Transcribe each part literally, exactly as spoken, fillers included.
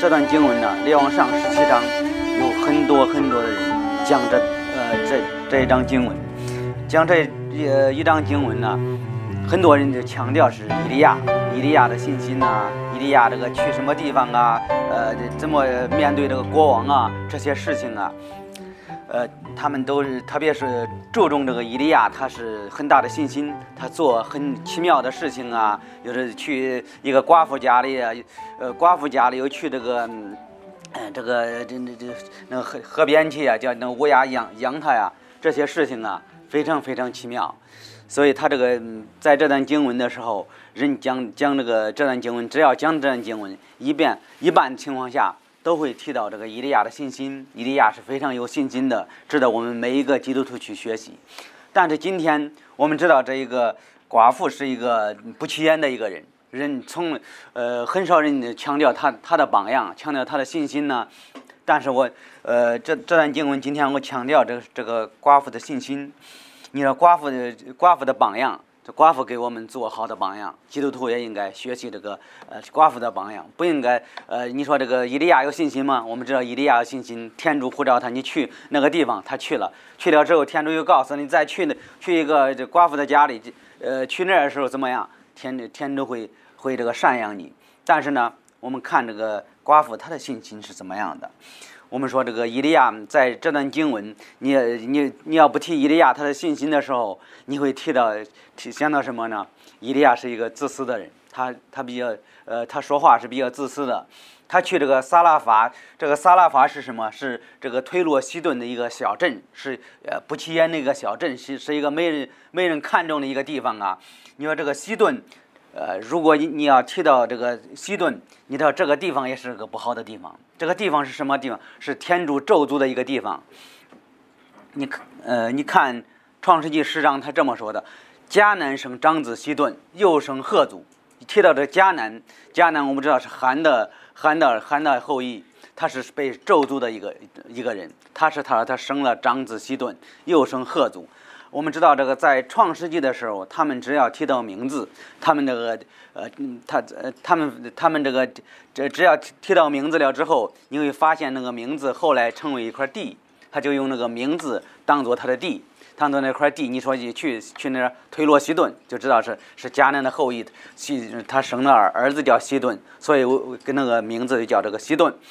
这段经文呢，列王上十七章有很多很多的人讲这呃这这一章经文，讲这呃一章经文呢，很多人就强调是以利亚，以利亚的信心呐、啊，以利亚这个去什么地方啊，呃怎么面对这个国王啊，这些事情啊。呃，他们都是，特别是注重这个以利亚，他是很大的信心，他做很奇妙的事情啊，有的去一个寡妇家里啊，呃，寡妇家里又去这个，嗯、呃，这个这这这那个河河边去啊，叫那乌鸦养养他呀，这些事情啊，非常非常奇妙。所以他这个在这段经文的时候，人讲讲这个这段经文，只要讲这段经文一遍，一般情况下。都会提到这个以利亚的信心，以利亚是非常有信心的，值得我们每一个基督徒去学习。但是今天我们知道，这一个寡妇是一个不起眼的一个人，人从呃很少人强调他他的榜样，强调他的信心呢。但是我呃这这段经文今天我强调这个这个寡妇的信心。你说寡妇的寡妇的榜样。这寡妇给我们做好的榜样，基督徒也应该学习这个呃寡妇的榜样，不应该呃你说这个以利亚有信心吗？我们知道以利亚有信心，天主呼召他，你去那个地方，他去了，去了之后，天主又告诉你再去那去一个这寡妇的家里，呃去那儿的时候怎么样？天天主会会这个赡养你。但是呢，我们看这个寡妇她的信心是怎么样的？我们说这个以利亚在这段经文，你你你要不提以利亚他的信心的时候，你会提到提想到什么呢？以利亚是一个自私的人，他他比较呃他说话是比较自私的。他去这个撒拉法，这个撒拉法是什么？是这个推罗西顿的一个小镇，是呃不起眼的一个小镇，是是一个没人没人看重的一个地方啊。你说这个西顿。呃，如果你你要提到这个西顿，你知道这个地方也是个不好的地方。这个地方是什么地方？是天主咒诅的一个地方。你呃，你看创世纪十章，他这么说的：迦南生长子西顿，又生赫族。提到这迦南，迦南我们知道是含的含的含的后裔，他是被咒诅的一个一个人。他是他他生了长子西顿，又生赫族。我们知道这个在创世纪的时候，他们只要提到名字，他们这个呃，他呃，他们他们这个这只要提到名字了之后，你会发现那个名字后来成为一块地，他就用那个名字当做他的地，当做那块地。你说去去去那推罗西顿，就知道是是迦南的后裔，西他生了儿儿子叫西顿，所以我跟那个名字就叫这个西顿。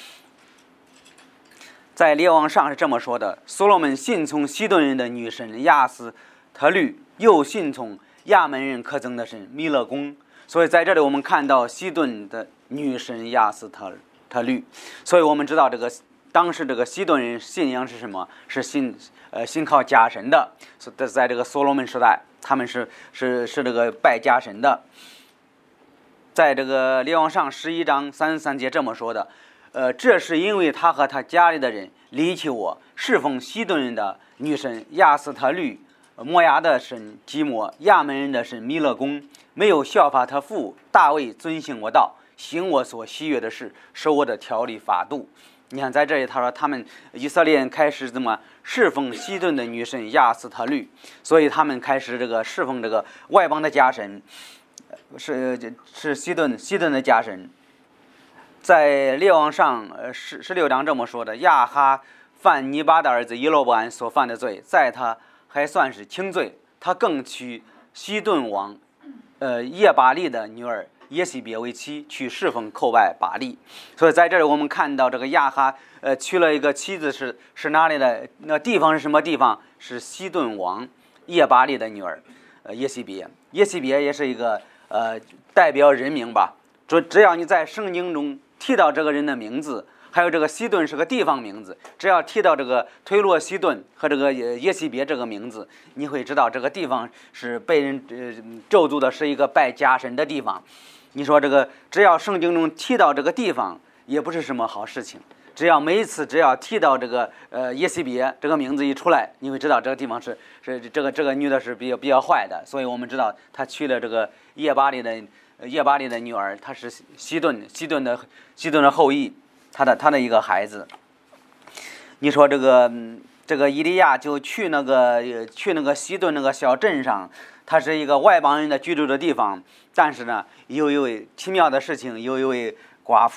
在列王上是这么说的：所罗门信从西顿人的女神亚斯特律，又信从亚门人可憎的神弥勒公。所以在这里我们看到西顿的女神亚斯特特律，所以我们知道这个当时这个西顿人信仰是什么？是信呃信靠假神的。在这个所罗门时代，他们是是是这个拜假神的。在这个列王上十一章三十三节这么说的。呃，这是因为他和他家里的人离弃我，侍奉西顿人的女神亚斯特律，摩押的神基摩，亚门人的神弥勒公，没有效法他父大卫遵行我道，行我所喜悦的事，守我的条例法度。你看在这里他说他们以色列人开始怎么侍奉西顿的女神亚斯特律，所以他们开始这个侍奉这个外邦的假神，是是西顿西顿的假神。在列王上呃十十六章这么说的：亚哈犯尼巴的儿子耶罗波安所犯的罪，在他还算是轻罪，他更娶西顿王呃耶巴利的女儿耶西别为妻，去侍奉叩拜巴利。所以在这里我们看到这个亚哈呃娶了一个妻子是是哪里的？那地方是什么地方？是西顿王耶巴利的女儿呃耶西别。耶西别也是一个呃代表人名吧。只只要你在圣经中提到这个人的名字，还有这个西顿是个地方名字，只要提到这个推罗西顿和这个耶西别这个名字，你会知道这个地方是被人呃咒诅的，是一个拜假神的地方。你说这个只要圣经中提到这个地方，也不是什么好事情。只要每一次只要提到这个呃耶西别这个名字一出来，你会知道这个地方是是这个这个女的是比较比较坏的。所以我们知道她娶了这个耶巴利的。耶巴利的女儿，她是西顿西顿的西顿的后裔，她的她的一个孩子。你说这个这个以利亚就去那个去那个西顿那个小镇上，它是一个外邦人的居住的地方，但是呢，有一位奇妙的事情，有一位寡妇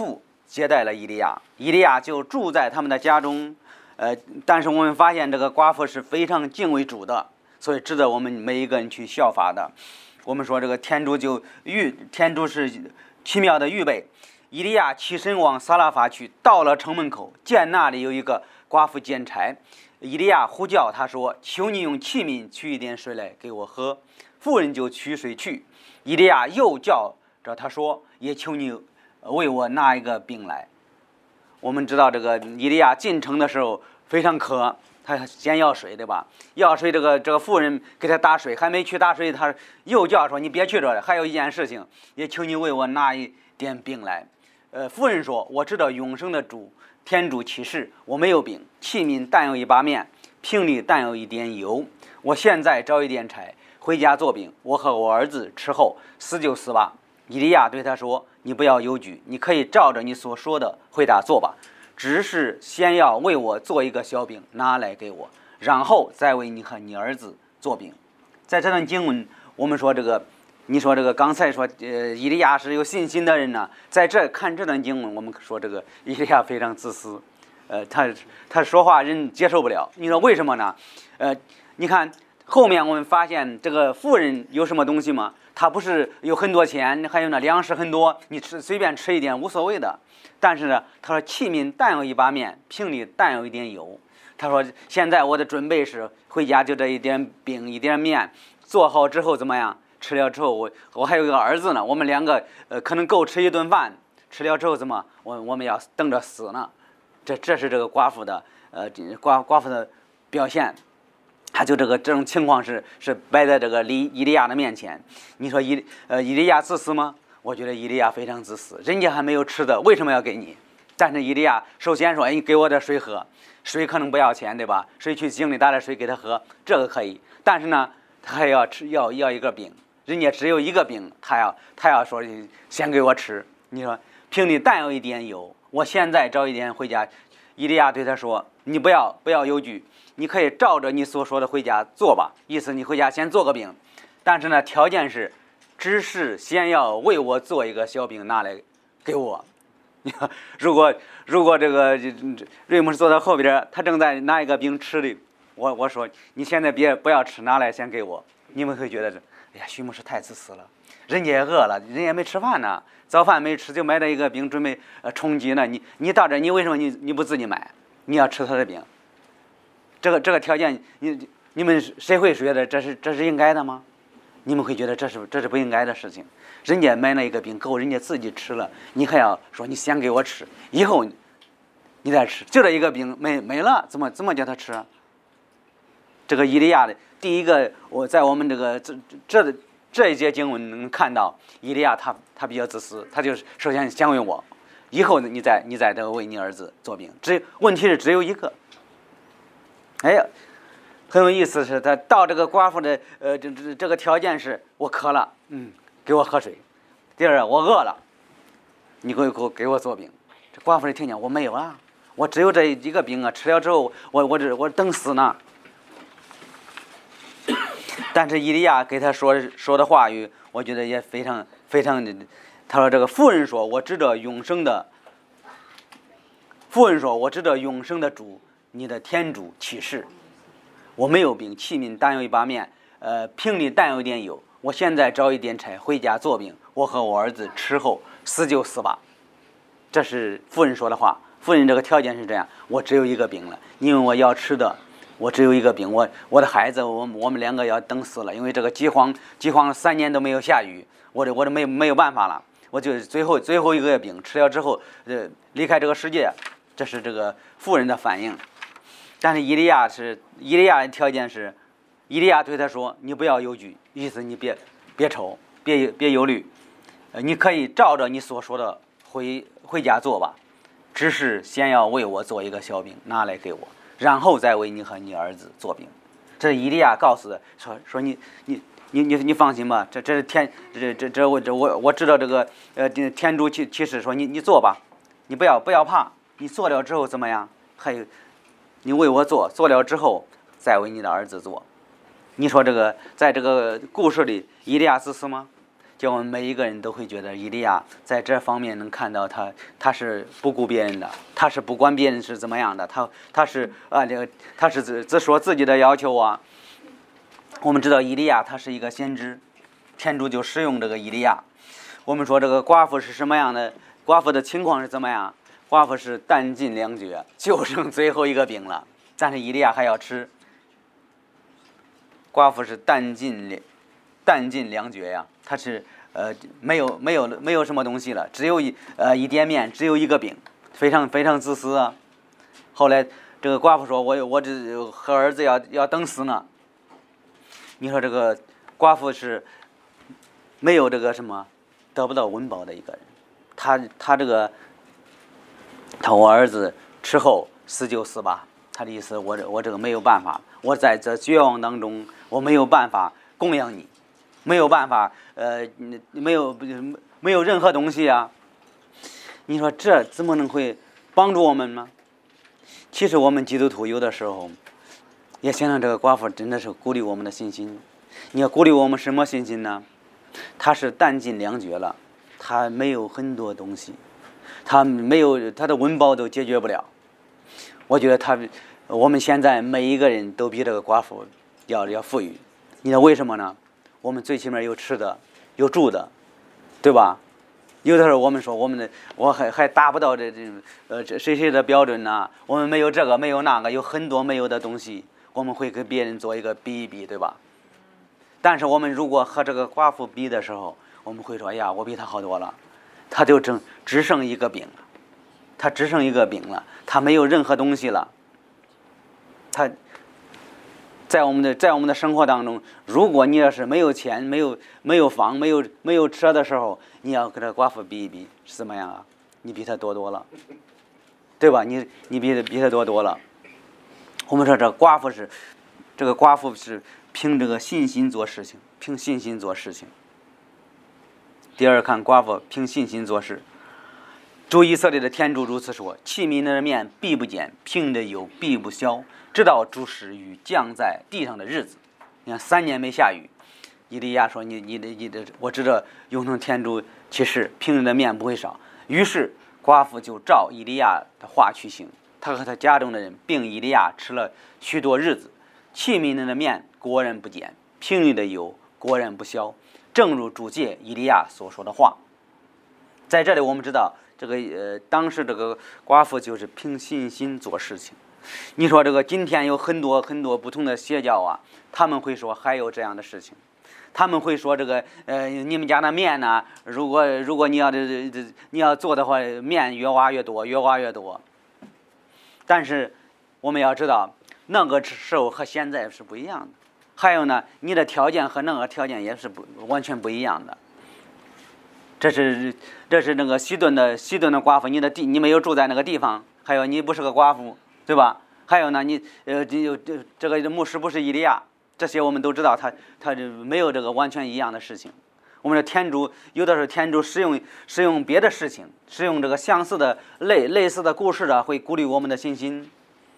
接待了以利亚，以利亚就住在他们的家中。呃，但是我们发现这个寡妇是非常敬畏主的，所以值得我们每一个人去效法的。我们说这个天主就预，天主是奇妙的预备。以利亚起身往撒拉法去，到了城门口，见那里有一个寡妇捡柴。以利亚呼叫他说：“求你用器皿取一点水来给我喝。”妇人就取水去。以利亚又叫着他说：“也求你为我拿一个饼来。”我们知道这个以利亚进城的时候非常渴，他先要水，对吧？要水，这个这个妇人给他打水，还没去打水，他又叫说：“你别去这了，还有一件事情，也求你为我拿一点饼来。”呃，妇人说：“我知道永生的主天主启示，我没有饼，器皿但有一把面，瓶里但有一点油。我现在找一点柴，回家做饼，我和我儿子吃后，死就死吧。”以利亚对他说：“你不要忧惧，你可以照着你所说的回答做吧，只是先要为我做一个小饼，拿来给我，然后再为你和你儿子做饼。”在这段经文，我们说这个，你说这个刚才说，呃，以利亚是有信心的人呢。在这看这段经文，我们说这个以利亚非常自私，呃，他他说话人接受不了。你说为什么呢？呃，你看后面我们发现这个妇人有什么东西吗？他不是有很多钱，还有那粮食很多，你吃随便吃一点无所谓的。但是呢，他说器皿但有一把面，瓶里但有一点油。他说现在我的准备是回家就这一点饼一点面，做好之后怎么样？吃了之后我我还有一个儿子呢，我们两个呃可能够吃一顿饭。吃了之后怎么我我们要等着死呢？这这是这个寡妇的呃寡寡妇的表现。他就这个这种情况是是摆在这个以以利亚的面前。你说以呃以利亚自私吗？我觉得以利亚非常自私，人家还没有吃的，为什么要给你？但是以利亚首先说：“哎，你给我点水喝，水可能不要钱，对吧？水去井里打点水给他喝，这个可以。但是呢，他还要吃要要一个饼，人家只有一个饼，他要他要说先给我吃。你说瓶里但有一点油，我现在找一点回家。”以利亚对他说：“你不要不要忧惧。你可以照着你所说的回家做吧，意思你回家先做个饼，但是呢，条件是，只是先要为我做一个小饼拿来给我。如果如果这个瑞姆是坐在后边，他正在拿一个饼吃的，我我说你现在别不要吃，拿来先给我，你们会觉得这，哎呀，徐牧师太自私了，人家也饿了，人家没吃饭呢，早饭没吃就买了一个饼准备呃充饥呢，你你到这你为什么你你不自己买？你要吃他的饼？这个这个条件，你你们谁会觉得这是这是应该的吗？你们会觉得这是这是不应该的事情。人家买了一个饼够人家自己吃了，你还要说你先给我吃，以后你再吃，就这一个饼没没了，怎么怎么叫他吃？这个以利亚的第一个，我在我们这个这这这一节经文能看到，以利亚他他比较自私，他就是首先先为我，以后你再你再这个为你儿子做饼，只问题是只有一个。哎呀，很有意思是，他到这个寡妇的呃这这这个条件是，我渴了，嗯，给我喝水。第二，我饿了，你给我给我做饼。这寡妇一听见我没有啊，我只有这一个饼啊，吃了之后我我这我等死呢。但是以利亚给他说说的话语，我觉得也非常非常的。他说这个妇人说：“我知道永生的。”妇人说：“我知道永生的主。”你的天主启示，我没有饼，器皿但有一把面，呃，瓶里但有一点油。我现在找一点柴，回家做饼，我和我儿子吃后，死就死吧。这是妇人说的话。妇人这个条件是这样：我只有一个饼了，因为我要吃的，我只有一个饼。我我的孩子，我我们两个要等死了，因为这个饥荒，饥荒三年都没有下雨，我这我这没没有办法了，我就最后最后一个饼吃了之后，呃，离开这个世界。这是这个妇人的反应。但是以利亚是以利亚的条件是，以利亚对他说：“你不要忧惧，意思你别别愁，别别忧虑，呃，你可以照着你所说的回回家做吧，只是先要为我做一个小饼拿来给我，然后再为你和你儿子做饼。”这是以利亚告诉的，说说你你你你你放心吧，这这是天这这这我这我我知道这个呃天主启启示说你你做吧，你不要不要怕，你做了之后怎么样？还有。你为我做，做了之后再为你的儿子做。你说这个在这个故事里，以利亚自私吗？ 叫我们每一个人都会觉得以利亚在这方面能看到他他是不顾别人的，他是不管别人是怎么样的，他他是啊这个他是只只说自己的要求啊。我们知道以利亚他是一个先知，天主就使用这个以利亚。我们说这个寡妇是什么样的？寡妇的情况是怎么样？寡妇是弹尽粮绝，就剩最后一个饼了，但是以利亚还要吃。寡妇是弹尽弹尽粮绝呀，她是呃没有没有没有什么东西了，只有一呃一点面，只有一个饼，非常非常自私啊。后来这个寡妇说：“我我这和儿子要要等死呢。”你说这个寡妇是没有这个什么得不到温饱的一个人，他他这个。他我儿子吃后死就死吧，他的意思我这我这个没有办法，我在这绝望当中，我没有办法供养你，没有办法呃没有没有任何东西啊。你说这怎么能会帮助我们呢？其实我们基督徒有的时候也想想这个寡妇真的是鼓励我们的信心。你要鼓励我们什么信心呢？他是弹尽粮绝了，他没有很多东西。他没有他的温饱都解决不了，我觉得他我们现在每一个人都比这个寡妇要要富裕。你知道为什么呢？我们最起码有吃的，有住的，对吧？有的时候我们说我们的我还还达不到这这呃这谁谁的标准呢？我们没有这个没有那个，有很多没有的东西，我们会跟别人做一个比一比，对吧？但是我们如果和这个寡妇比的时候，我们会说：“哎呀，我比他好多了。”他就只只剩一个饼了，他只剩一个饼了，他没有任何东西了。他在我们的在我们的生活当中，如果你要是没有钱、没有没有房、没有没有车的时候，你要跟这寡妇比一比，是怎么样啊？你比他多多了，对吧？你你比比他多多了。我们说这寡妇是这个寡妇是凭这个信心做事情，凭信心做事情。第二，看寡妇凭信心做事。主以色列的天主如此说：器皿的面必不减，瓶的油必不消，直到主使雨降在地上的日子。你看三年没下雨，以利亚说：“你你的你的，我知道永生天主启示，瓶的面不会少。”于是寡妇就照以利亚的话去行，他和他家中的人并以利亚吃了许多日子。器皿的面果然不减，瓶里的油果然不消。正如主借以利亚所说的话，在这里我们知道，这个呃，当时这个寡妇就是凭信心做事情。你说这个今天有很多很多不同的邪教啊，他们会说还有这样的事情，他们会说这个呃，你们家的面呢，如果如果你要这这你要做的话，面越挖越多，越挖越多。但是我们要知道，那个时候和现在是不一样的。还有呢，你的条件和那个条件也是不完全不一样的。这是这是那个西顿的西顿的寡妇，你的地你没有住在那个地方，还有你不是个寡妇，对吧？还有呢，你呃这这这个牧师不是以利亚，这些我们都知道他，他他没有这个完全一样的事情。我们的天主有的时候天主使用使用别的事情，使用这个相似的类类似的故事啊，会鼓励我们的信心。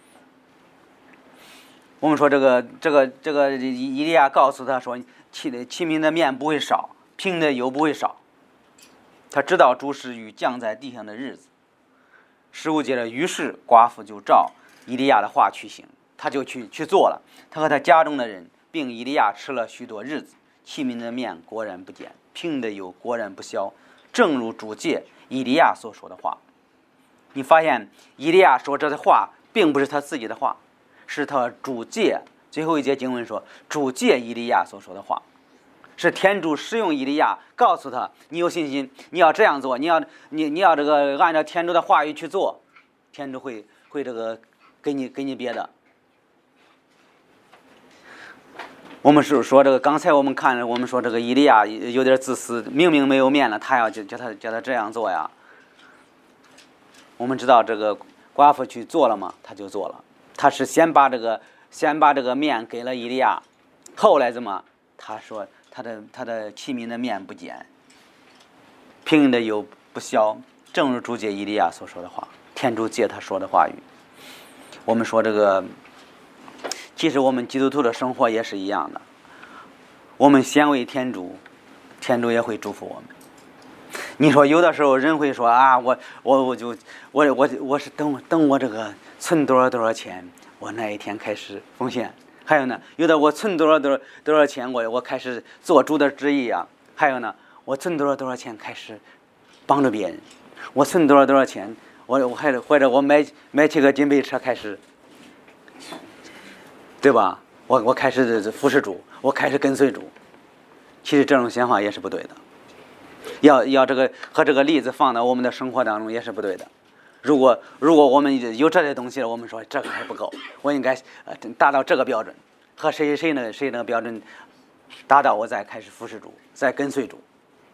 我们说这个这个这个以利亚告诉他说，器的器皿的面不会少，瓶的油不会少。他知道主使雨降在地上的日子。十五节的，于是寡妇就照以利亚的话去行，他就去去做了。他和他家中的人并以利亚吃了许多日子，器皿的面果然不减，瓶的油果然不消，正如主借以利亚所说的话。你发现以利亚说这的话并不是他自己的话，是他主借，最后一节经文说主借以利亚所说的话，是天主使用以利亚告诉他，你有信心，你要这样做，你要你你要这个按照天主的话语去做，天主会会这个给你给你别的。我们是说这个，刚才我们看了，我们说这个以利亚有点自私，明明没有面了，他要叫叫他叫他这样做呀。我们知道这个寡妇去做了嘛，他就做了。他是先把这个先把这个面给了以利亚，后来怎么？他说他的他的器皿的面不减，瓶的油不消，正如主借以利亚所说的话，天主借他说的话语。我们说这个，其实我们基督徒的生活也是一样的，我们先为天主天主也会祝福我们。你说有的时候人会说啊，我我我就我我我是等等我这个存多少多少钱，我那一天开始奉献。还有呢，有的我存多少多少多少钱，我我开始做主的旨意啊。还有呢，我存多少多少钱开始帮助别人。我存多少多少钱，我我还或者我买买起个金杯车开始，对吧？我我开始服侍主，我开始跟随主。其实这种想法也是不对的。要要这个和这个例子放到我们的生活当中也是不对的。如果如果我们有这些东西了，我们说这个还不够，我应该呃达到这个标准，和谁谁呢谁那个标准达到，我再开始服侍主，再跟随主。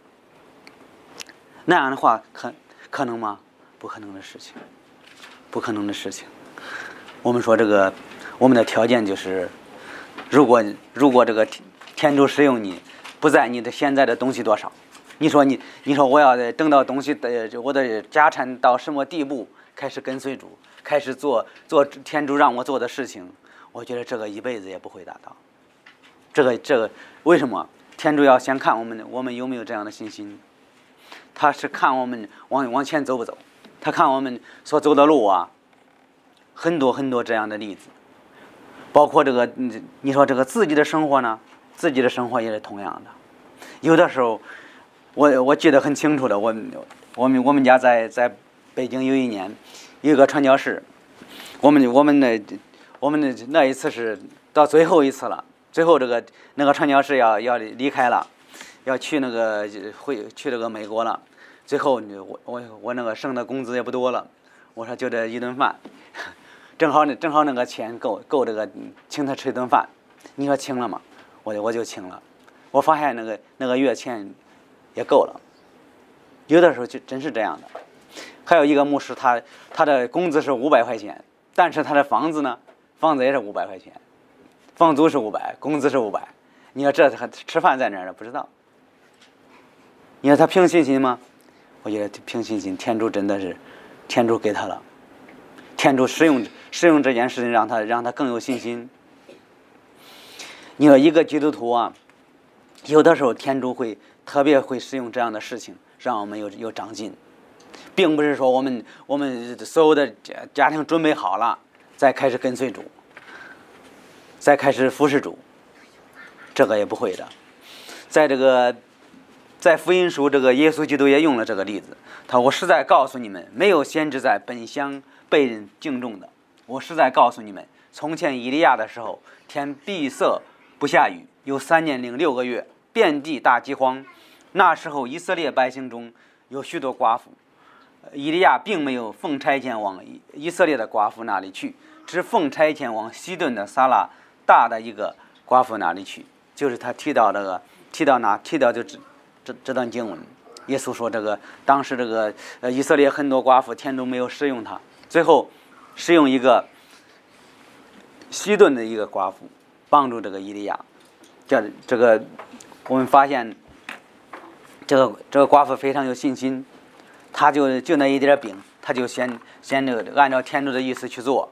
那样的话可可能吗？不可能的事情，不可能的事情。我们说这个我们的条件就是，如果如果这个天主使用你，不在你的现在的东西多少。你说你，你说我要等到东西的我的家产到什么地步，开始跟随主，开始做做天主让我做的事情，我觉得这个一辈子也不会达到。这个这个为什么？天主要先看我们我们有没有这样的信心，他是看我们往往前走不走，他看我们所走的路啊，很多很多这样的例子，包括这个你说这个自己的生活呢，自己的生活也是同样的，有的时候。我我记得很清楚的，我我们我们家在在北京有一年有一个传教士，我们我们那我们那那一次是到最后一次了，最后这个那个传教士要要离开了，要去那个回去那个美国了，最后我我我那个剩的工资也不多了，我说就这一顿饭，正好正好那个钱够够这个请他吃一顿饭，你说请了吗？我我就请了，我发现那个那个月钱。也够了，有的时候就真是这样的。还有一个牧师，他他的工资是五百块钱，但是他的房子呢，房子也是五百块钱，房租是五百，工资是五百。你说这还吃饭在哪儿呢？不知道。你说他凭信心吗？我觉得凭信心，天主真的是，天主给他了，天主使用使用这件事情，让他让他更有信心。你说一个基督徒啊，有的时候天主会。特别会使用这样的事情，让我们有有长进，并不是说我们我们所有的家庭准备好了，再开始跟随主，再开始服侍主，这个也不会的。在这个在福音书，这个耶稣基督也用了这个例子，他说：“我实在告诉你们，没有先知在本乡被人敬重的。我实在告诉你们，从前以利亚的时候，天闭塞不下雨，有三年零六个月。”遍地大饥荒，那时候以色列百姓中有许多寡妇，以利亚并没有奉差遣往以色列的寡妇那里去，只奉差遣往西顿的撒拉大的一个寡妇那里去。就是他提到这个，提到哪提到就这这这段经文，耶稣说这个当时这个呃以色列很多寡妇，天主没有使用他，最后使用一个西顿的一个寡妇帮助这个以利亚，叫这个。我们发现，这个这个寡妇非常有信心，他就就那一点饼，他就先先这个按照天主的意思去做。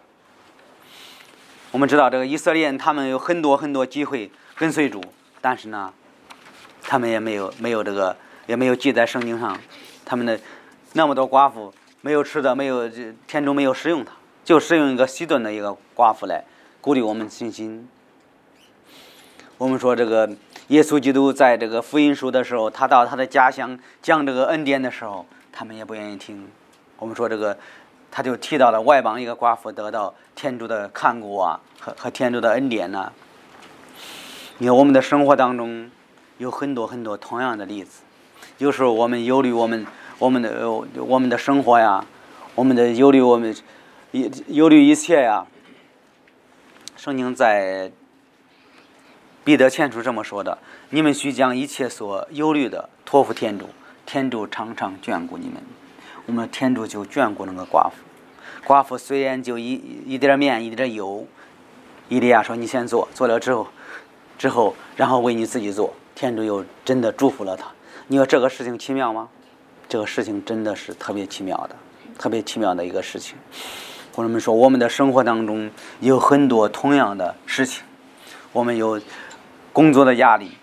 我们知道这个以色列人他们有很多很多机会跟随主，但是呢，他们也没有没有这个也没有记在圣经上，他们的那么多寡妇没有吃的，没有天主没有使用他，就使用一个西顿的一个寡妇来鼓励我们信心。我们说这个。耶稣基督在这个福音书的时候，他到他的家乡讲这个恩典的时候，他们也不愿意听。我们说这个，他就提到了外邦一个寡妇得到天主的看顾啊，和和天主的恩典呐、啊。你看我们的生活当中有很多很多同样的例子，有时候我们忧虑我们我们的我们的生活呀，我们的忧虑我们忧虑一切呀。圣经在。彼得前书这么说的：“你们须将一切所忧虑的托付天主，天主常常眷顾你们。”我们天主就眷顾那个寡妇。寡妇虽然就一一点面一点油，以利亚说：“你先做，做了之后，之后然后为你自己做。”天主又真的祝福了他。你说这个事情奇妙吗？这个事情真的是特别奇妙的，特别奇妙的一个事情。或者我们说，我们的生活当中有很多同样的事情，我们有。工作的压力，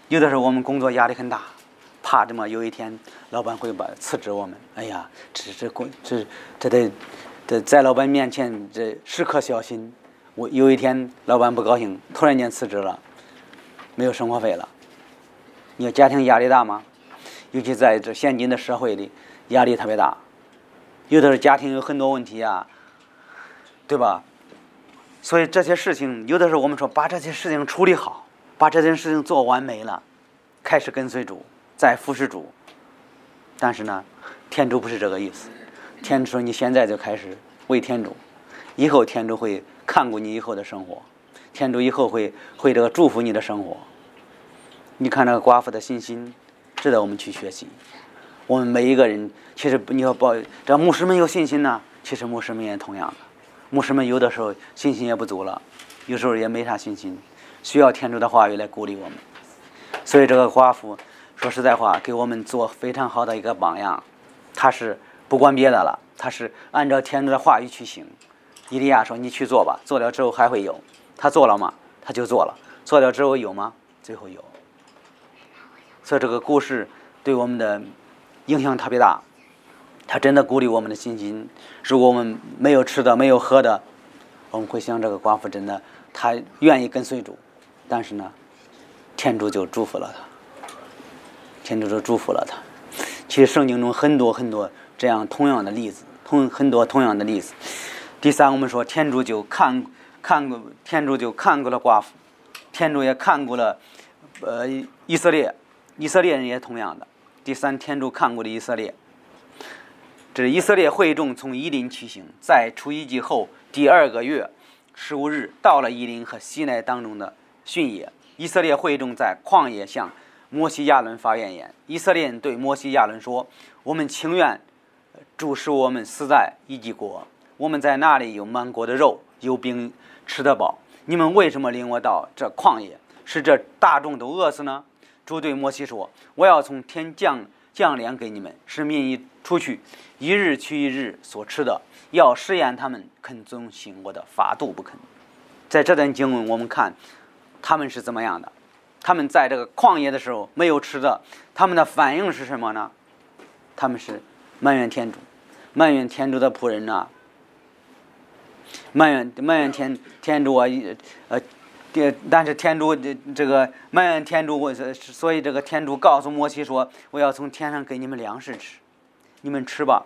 有的时候我们工作压力很大，怕这么有一天老板会把辞职我们。哎呀，这这工这这得得在老板面前这时刻小心。我有一天老板不高兴，突然间辞职了，没有生活费了。你家庭压力大吗？尤其在这现今的社会里，压力特别大。有的是家庭有很多问题啊，对吧？所以这些事情，有的时候我们说把这些事情处理好，把这件事情做完美了，开始跟随主，再服侍主。但是呢，天主不是这个意思。天主说你现在就开始为天主，以后天主会看顾你以后的生活，天主以后会会这个祝福你的生活。你看那个寡妇的信心，值得我们去学习。我们每一个人，其实你要抱这牧师们有信心呢，其实牧师们也同样的。牧师们有的时候信心也不足了，有时候也没啥信心，需要天主的话语来鼓励我们。所以这个寡妇说实在话，给我们做非常好的一个榜样。他是不管别的了，他是按照天主的话语去行。以利亚说你去做吧，做了之后还会有。他做了吗？他就做了。做了之后有吗？最后有。所以这个故事对我们的影响特别大，他真的鼓励我们的信心。如果我们没有吃的没有喝的，我们会想这个寡妇真的他愿意跟随主，但是呢天主就祝福了他，天主就祝福了他。其实圣经中很多很多这样同样的例子，同很多同样的例子。第三，我们说天主就看看过，天主就看过了寡妇，天主也看过了呃以色列，以色列人也同样的。第三，天主看过了以色列。这以色列会众从以琳起行，在出埃及后第二个月十五日，到了以琳和西奈当中的训野。以色列会众在旷野向摩西亚伦发怨言。以色列人对摩西亚伦说：“我们情愿主使我们死在埃及国，我们在那里有满国的肉，有饼吃得饱。你们为什么领我到这旷野，使这大众都饿死呢？”主对摩西说：“我要从天降降粮给你们，使民一出去，一日去一日所吃的，要试验他们肯遵行我的法度不肯。”在这段经文我们看他们是怎么样的。他们在这个旷野的时候没有吃的，他们的反应是什么呢？他们是埋怨天主，埋怨天主的仆人啊，埋怨埋怨天天主啊，呃，但是天主这个埋怨天主，所以这个天主告诉摩西说：“我要从天上给你们粮食吃，你们吃吧。”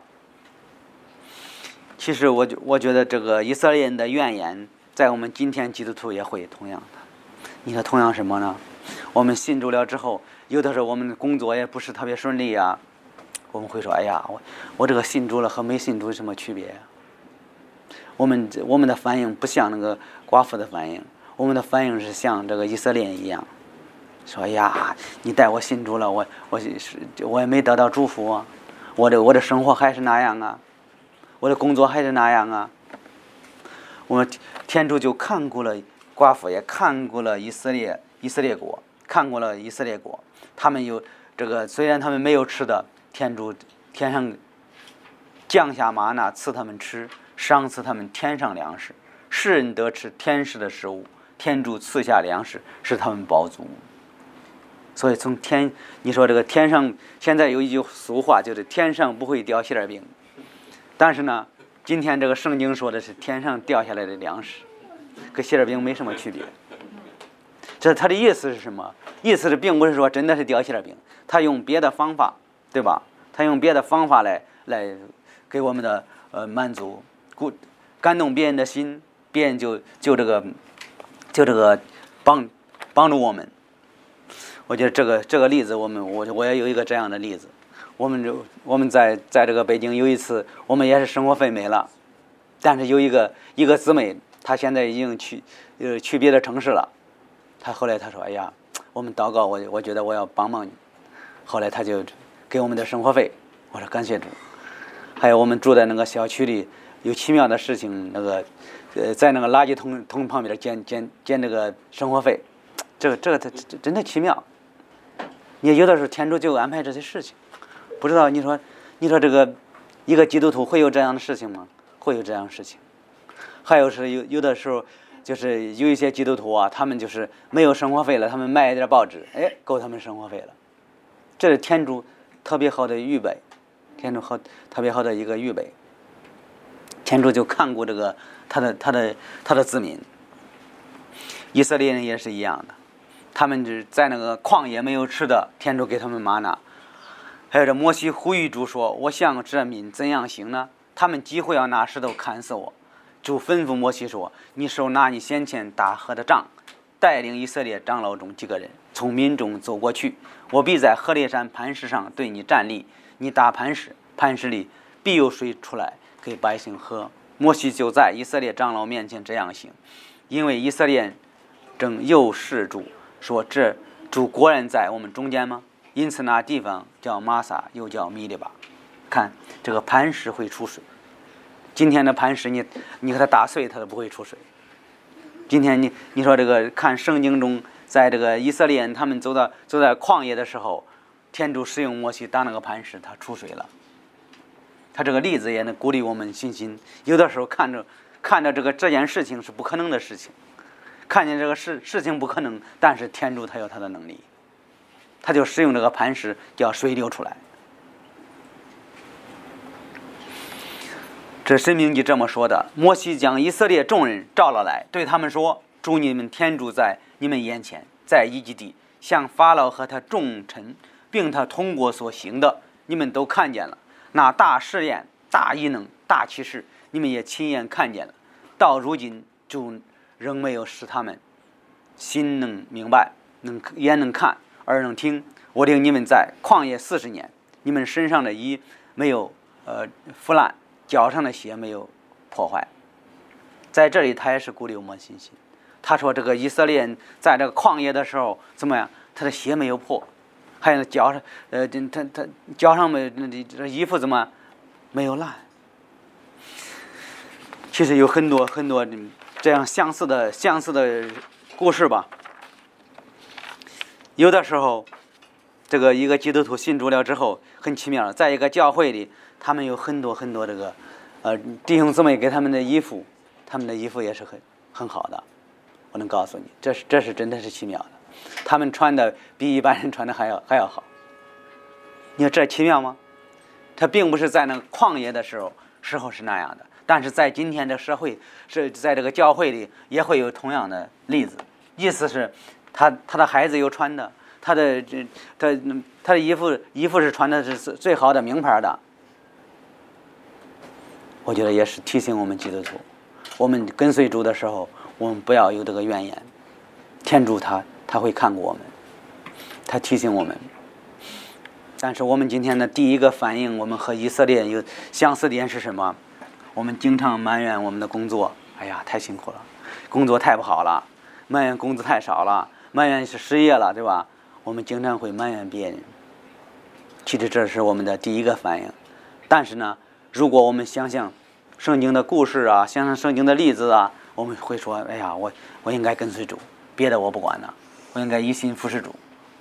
其实我我觉得这个以色列人的怨言，在我们今天基督徒也会同样的。你看同样什么呢？我们信主了之后，有的时候我们工作也不是特别顺利啊，我们会说：“哎呀，我我这个信主了和没信主有什么区别呀？”我们我们的反应不像那个寡妇的反应，我们的反应是像这个以色列人一样，说：“哎呀，你带我信主了，我我是我也没得到祝福啊，我的我的生活还是那样啊，我的工作还是那样啊。”我们天主就看顾了寡妇，也看顾了以色列以色列国，看过了以色列国。他们有这个，虽然他们没有吃的，天主天上降下玛纳赐他们吃，赏赐他们天上粮食，世人得吃天时的食物，天主赐下粮食使他们饱足。所以从天，你说这个天上，现在有一句俗话就是天上不会掉馅儿饼，但是呢今天这个圣经说的是天上掉下来的粮食，跟馅儿饼没什么区别。这他的意思是什么？意思是并不是说真的是掉馅儿饼，他用别的方法，对吧？他用别的方法来来给我们的呃满足，感动别人的心，别人就就这个就这个帮帮助我们。我觉得这个这个例子，我们我我也有一个这样的例子。我们就我们在在这个北京有一次，我们也是生活费没了，但是有一个一个姊妹，她现在已经去呃去别的城市了。她后来她说：“哎呀，我们祷告，我我觉得我要帮忙你。”后来她就给我们的生活费，我说感谢主。还有我们住在那个小区里，有奇妙的事情，那个呃在那个垃圾桶桶旁边捡捡捡这个生活费，这个这个它真的奇妙。你有的时候天主就安排这些事情。不知道你说，你说这个一个基督徒会有这样的事情吗？会有这样的事情。还有是有有的时候， 就是有一些基督徒啊，他们就是没有生活费了，他们卖一点报纸，哎，够他们生活费了。这是天主特别好的预备，天主好特别好的一个预备。天主就看顾这个他的他的他的子民。以色列人也是一样的，他们只在那个旷野没有吃的，天主给他们玛纳。还有这摩西呼吁主说：“我向这民怎样行呢？他们几乎要拿石头砍死我。”主吩咐摩西说：“你手拿你先前打河的杖，带领以色列长老中几个人从民中走过去。我必在何烈山磐石上对你站立，你打磐石，磐石里必有水出来给百姓喝。”摩西就在以色列长老面前这样行，因为以色列正诱示主说：“这主果然在我们中间吗？”因此那地方叫玛撒，又叫米利巴。看这个磐石会出水，今天的磐石你你给它打碎，它都不会出水。今天你你说这个看圣经中，在这个以色列人他们走到走在旷野的时候，天主使用摩西打那个磐石，它出水了。他这个例子也能鼓励我们信心。有的时候看着看着这个这件事情是不可能的事情，看见这个事事情不可能，但是天主他有他的能力，他就使用这个磐石叫水流出来。这申命记这么说的：摩西将以色列众人召了来，对他们说：“主你们天主在你们眼前，在伊基地向法老和他众臣并他通过所行的，你们都看见了。那大试验、大异能、大奇事，你们也亲眼看见了。到如今主仍没有使他们心能明白，能眼能看，耳能听。我领你们在旷野四十年，你们身上的衣没有呃腐烂，脚上的鞋没有破坏。”在这里他也是鼓励我们信心。他说这个以色列人在这个旷野的时候怎么样，他的鞋没有破，还有脚上呃他他脚上没这衣服怎么没有烂。其实有很多很多这样相似的相似的故事吧。有的时候这个一个基督徒信主了之后很奇妙，在一个教会里他们有很多很多这个呃弟兄姊妹给他们的衣服，他们的衣服也是很很好的。我能告诉你，这是这是真的是奇妙的，他们穿的比一般人穿的还要还要好。你说这奇妙吗？他并不是在那个旷野的时候时候是那样的，但是在今天的社会，是在这个教会里也会有同样的例子。意思是他他的孩子有穿的，他的这他他的衣服衣服是穿的是最好的名牌的。我觉得也是提醒我们基督徒，我们跟随主的时候，我们不要有这个怨言。天主他他会看过我们，他提醒我们。但是我们今天的第一个反应，我们和以色列有相似点是什么？我们经常埋怨我们的工作，哎呀太辛苦了，工作太不好了，埋怨工资太少了，埋怨是失业了，对吧？我们经常会埋怨别人。其实这是我们的第一个反应。但是呢，如果我们想想圣经的故事啊，想想圣经的例子啊，我们会说，哎呀，我我应该跟随主，别的我不管了，我应该一心服侍主。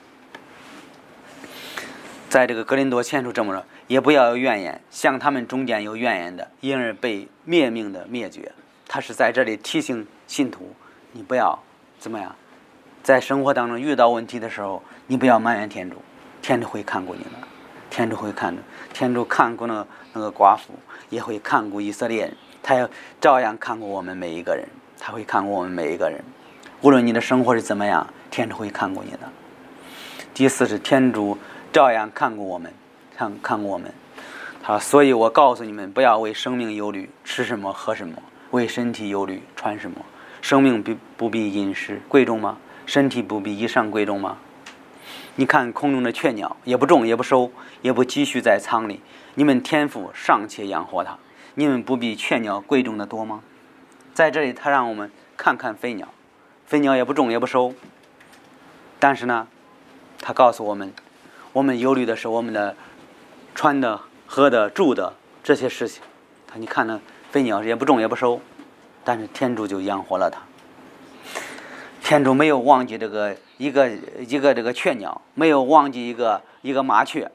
在这个哥林多前书这么说，也不要有怨言，像他们中间有怨言的，因而被灭命的灭绝。他是在这里提醒信徒，你不要怎么样，在生活当中遇到问题的时候，你不要埋怨天主，天主会看顾你的，天主会看着，天主看顾那个那个寡妇，也会看顾以色列人，他要照样看顾我们每一个人，他会看顾我们每一个人，无论你的生活是怎么样，天主会看顾你的。第四是天主照样看顾我们，看看顾我们。他所以我告诉你们，不要为生命忧虑，吃什么喝什么；为身体忧虑，穿什么。生命比不比饮食贵重吗？身体不比衣裳贵重吗？你看空中的雀鸟，也不种也不收，也不积蓄在仓里，你们天父尚且养活它，你们不比雀鸟贵重的多吗？在这里他让我们看看飞鸟，飞鸟也不种也不收，但是呢他告诉我们，我们忧虑的是我们的穿的喝的住的这些事情。他你看呢，飞鸟也不种也不收，但是天主就养活了它。天主没有忘记这个一个一个这个雀鸟，没有忘记一个一个麻雀。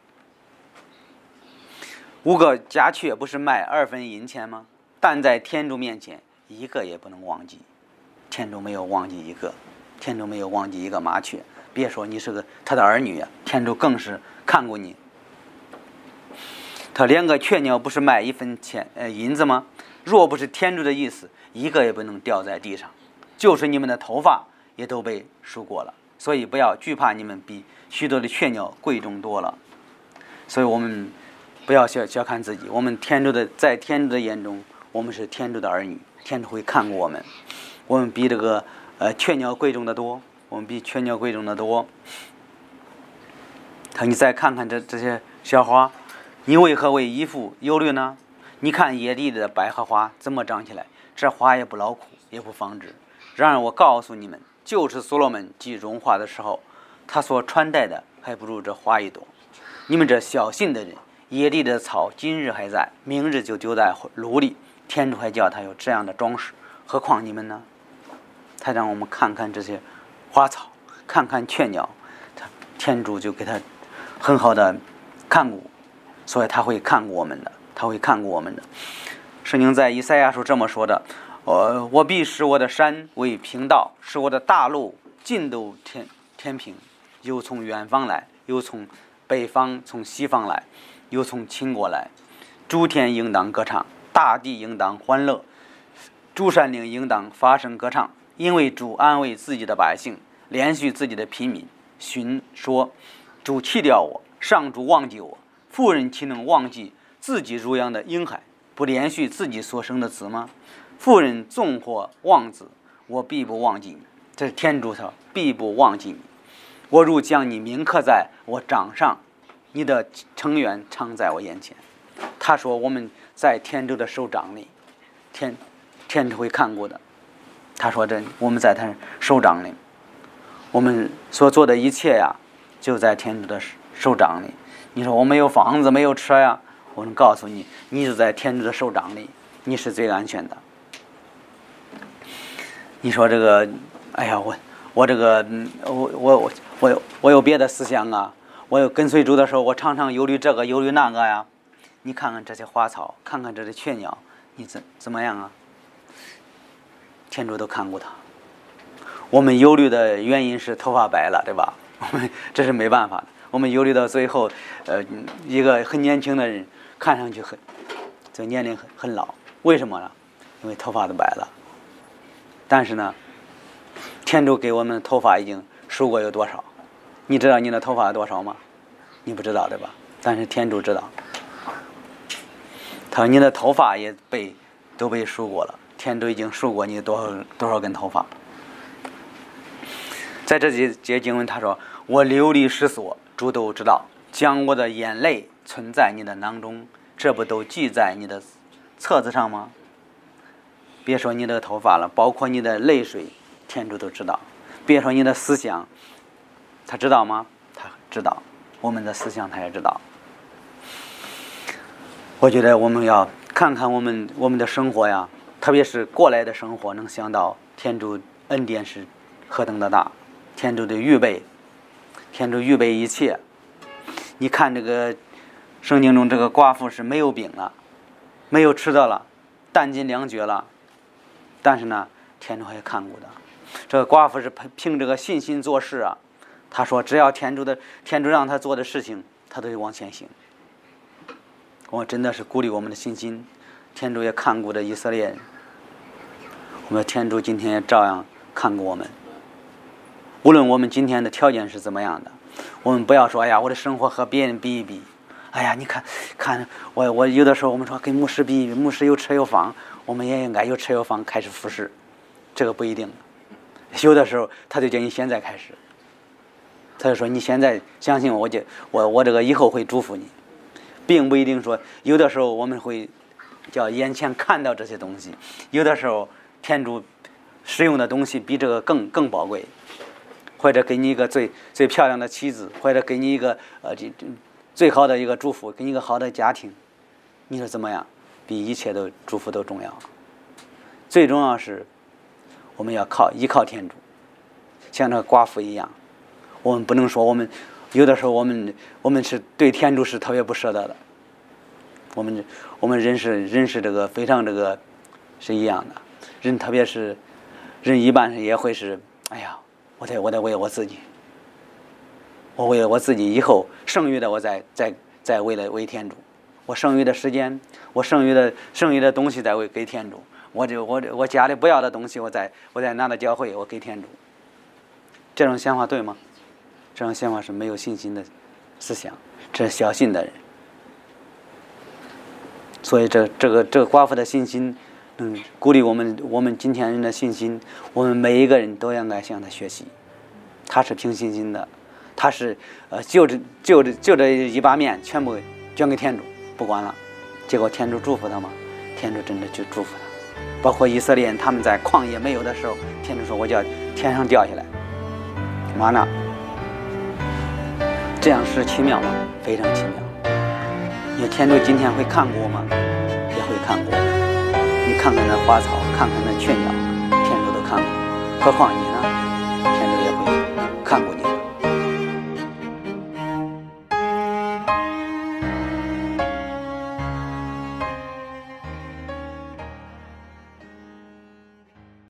五个家雀不是卖二分银钱吗？但在天主面前一个也不能忘记。 天主没有忘记一个，天主没有忘记一个麻雀。别说你是个他的儿女呀、啊，天主更是看过你。他连个雀鸟不是卖一分钱呃银子吗？若不是天主的意思，一个也不能掉在地上。就是你们的头发也都被数过了，所以不要惧怕，你们比许多的雀鸟贵重多了。所以我们不要小小看自己，我们天主的在天主的眼中，我们是天主的儿女，天主会看过我们，我们比这个呃雀鸟贵重的多，我们比雀鸟贵重的多。他，你再看看这这些小花，你为何为衣服忧虑呢？你看野地的百合花怎么长起来？这花也不劳苦，也不纺织。然而我告诉你们，就是所罗门既荣华的时候，他所穿戴的还不如这花一朵。你们这小信的人，野地的草今日还在，明日就丢在炉里，天主还叫他有这样的装饰，何况你们呢？他让我们看看这些花草，看看雀鸟，他天主就给他很好的看顾，所以他会看顾我们的，他会看顾我们的。圣经在以赛亚书这么说的：我我必使我的山为平道，使我的大路尽都天天平。又从远方来，又从北方，从西方来，又从秦国来。诸天应当歌唱，大地应当欢乐，诸山岭应当发声歌唱，因为主安慰自己的百姓，连续自己的平民。寻说：主弃掉我，上主忘记我。妇人岂能忘记自己乳养的婴孩，不连续自己所生的子吗？妇人纵或忘子，我必不忘记你。这是天主说，必不忘记你。我如将你铭刻在我掌上，你的成员常在我眼前。他说我们在天主的手掌里，天天主会看顾的。他说这我们在他手掌里，我们所做的一切呀，就在天主的手掌里。你说我没有房子，没有车呀，我能告诉你，你就在天主的手掌里，你是最安全的。你说这个，哎呀，我我这个，我我我我有我有别的思想啊，我有跟随主的时候，我常常忧虑这个忧虑那个呀。你看看这些花草，看看这些雀鸟，你怎怎么样啊？天主都看过他。我们忧虑的原因是头发白了，对吧？我们这是没办法的。我们忧虑到最后，呃，一个很年轻的人看上去很，这年龄很很老，为什么呢？因为头发都白了。但是呢，天主给我们头发已经数过有多少？你知道你的头发有多少吗？你不知道对吧？但是天主知道。他说你的头发也被都被数过了，天主已经数过你多少多少根头发。在这节节经文他说：我流离失所，主都知道，将我的眼泪存在你的囊中，这不都记在你的册子上吗？别说你的头发了，包括你的泪水，天主都知道。别说你的思想，他知道吗？他知道，我们的思想他也知道。我觉得我们要看看我们我们的生活呀，特别是过来的生活，能想到天主恩典是何等的大，天主的预备，天主预备一切。你看这个圣经中这个寡妇是没有饼了，没有吃的了，弹尽粮绝了，但是呢，天主还看顾的。这个寡妇是凭这个信心做事啊，他说只要天主的天主让他做的事情，他都会往前行。我真的是鼓励我们的信心，天主也看顾着以色列人，我们天主今天也照样看顾我们。无论我们今天的条件是怎么样的，我们不要说哎呀我的生活和别人比一比，哎呀你看看我我有的时候我们说跟牧师比一比，牧师有车有房，我们也应该有车有房开始服侍，这个不一定。有的时候他就叫你现在开始，他就说你现在相信我，我就我我这个以后会祝福你，并不一定说有的时候我们会叫眼前看到这些东西，有的时候天主使用的东西比这个更更宝贵，或者给你一个最最漂亮的妻子，或者给你一个呃这最好的一个祝福，给你一个好的家庭，你说怎么样？比一切的祝福都重要。最重要是我们要靠依靠天主，像那个寡妇一样，我们不能说我们有的时候我们我们是对天主是特别不舍得的，我们我们人是人是这个非常这个是一样的，人特别是人一般也会是，哎呀，我得我得为我自己，我为了我自己以后剩余的我再再再为了为天主，我剩余的时间，我剩余的剩余的东西再为给天主，我就我我家里不要的东西，我再我再拿到教会，我给天主。这种想法对吗？这种想法是没有信心的思想，这是小信的人。所以这这个这个寡妇的信心，嗯，鼓励我们我们今天人的信心，我们每一个人都应该向他学习。他是凭信心的，他是呃就着就着就这一把面全部捐给天主，不管了。结果天主祝福他吗？天主真的就祝福他。包括以色列人他们在旷野没有的时候，天主说我叫天上掉下来，玛纳。这样是奇妙吗？非常奇妙。因为天主今天会看顾我吗？也会看顾我们。你看看那花草，看看那雀鸟，天主都看顾，何况你呢？